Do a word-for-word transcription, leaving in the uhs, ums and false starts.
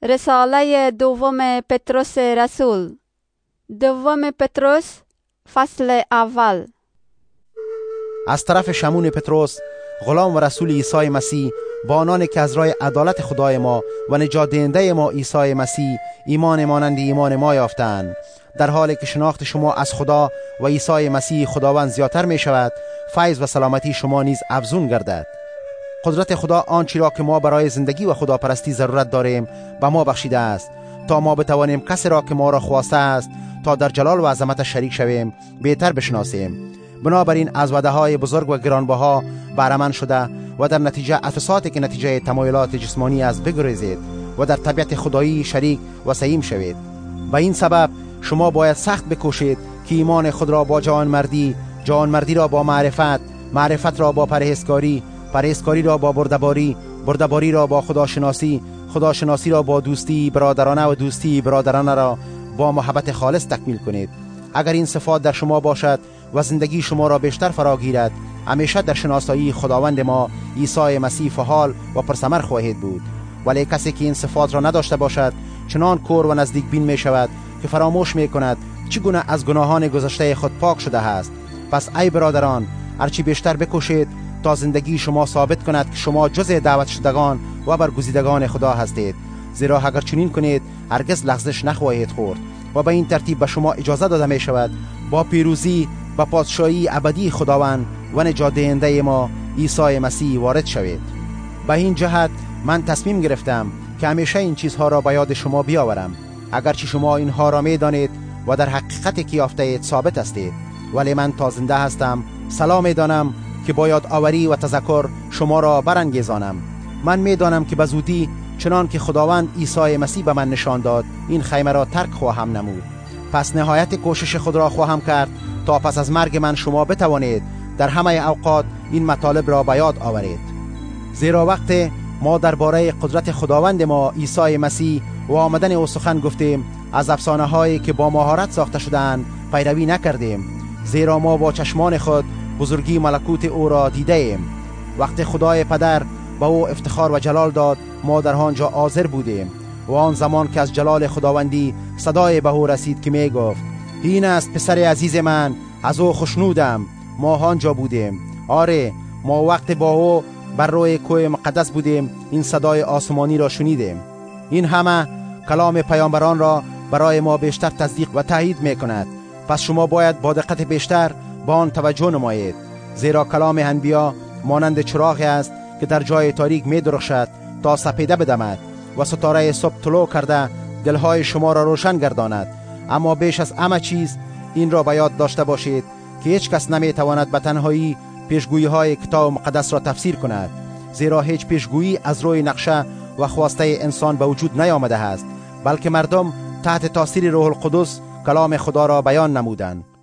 رساله دوم پتروس رسول. دوم پتروس فصل اول. از طرف شمون پتروس، غلام و رسول عیسی مسیح، با آنانی که از راه عدالت خدای ما و نجات دهنده ما عیسی مسیح ایمان مانند ایمان ما یافتند، در حالی که شناخت شما از خدا و عیسی مسیح خداوند زیادتر می شود، فیض و سلامتی شما نیز افزون گردد. قدرت خدا آنچه را که ما برای زندگی و خداپرستی ضرورت داریم به ما بخشیده است، تا ما بتوانیم کسی را که ما را خواسته است تا در جلال و عظمت شریک شویم بهتر بشناسیم. بنابراین از وعده های بزرگ و گرانبها بهره مند شده و در نتیجه افسادی که نتیجه تمایلات جسمانی است بگریزید و در طبیعت خدایی شریک و سهیم شوید. به این سبب شما باید سخت بکوشید که ایمان خود را با جوانمردی، جوانمردی را با معرفت، معرفت را با پرهیزکاری، پرهیزکاری را با بردباری، بردباری را با خداشناسی، خداشناسی را با دوستی برادرانه و دوستی برادرانه را با محبت خالص تکمیل کنید. اگر این صفات در شما باشد و زندگی شما را بیشتر فرا گیرد، همیشه در شناسایی خداوند ما عیسی مسیح فعال و پرثمر خواهید بود. ولی کسی که این صفات را نداشته باشد چنان کور و نزدیک بین می شود که فراموش می کند چگونه از گناهان گذشته خود پاک شده است. پس ای برادران، هرچی بیشتر بکوشید تا زندگی شما ثابت کند که شما جزء دعوت شدگان و برگزیدگان خدا هستید، زیرا اگر چنین کنید هرگز لغزش نخواهید خورد و به این ترتیب به شما اجازه داده می شود با پیروزی به پادشاهی ابدی خداوند و نجات دهنده ما عیسی مسیح وارد شوید. به این جهت من تصمیم گرفتم که همیشه این چیزها را به یاد شما بیاورم، اگرچه شما اینها را می دانید و در حقیقتی که یافته اید ثابت هستید، ولی من تا زنده هستم سلام می دانم که با یادآوری و تذکر شما را برانگیزانم. من می دانم که به زودی چنان که خداوند عیسی مسیح به من نشان داد این خیمه را ترک خواهم نمود. پس نهایت کوشش خود را خواهم کرد تا پس از مرگ من شما بتوانید در همه اوقات این مطالب را به یاد آورید. زیرا وقت ما درباره قدرت خداوند ما عیسی مسیح و آمدن او سخن گفتیم، از افسانه هایی که با مهارت ساخته شده‌اند پیروی نکردیم، زیرا ما با چشمان خود بزرگی ملکوت او را دیده ایم. وقت خدای پدر به او افتخار و جلال داد، ما در آنجا حاضر بودیم و آن زمان که از جلال خداوندی صدای به او رسید که می گفت این است پسر عزیز من، از او خوشنودم. ما آنجا بودیم. آره، ما وقت با او بر روی کوه مقدس بودیم این صدای آسمانی را شنیدیم. این همه کلام پیامبران را برای ما بیشتر تصدیق و تایید می کند. پس شما باید با دقت بیشتر با آن توجه نمایید، زیرا کلام انبیا مانند چراغی است که در جای تاریک می درخشد تا سپیده بدمد و ستاره صبح طلوع کرده دلهای شما را روشن گرداند. اما بیش از همه چیز این را به یاد داشته باشید که هیچ کس نمی تواند به تنهایی پیشگویی های کتاب مقدس را تفسیر کند، زیرا هیچ پیشگویی از روی نقشه و خواسته انسان به وجود نیامده است، بلکه مردم تحت تاثیر روح القدس کلام خدا را بیان نمودند.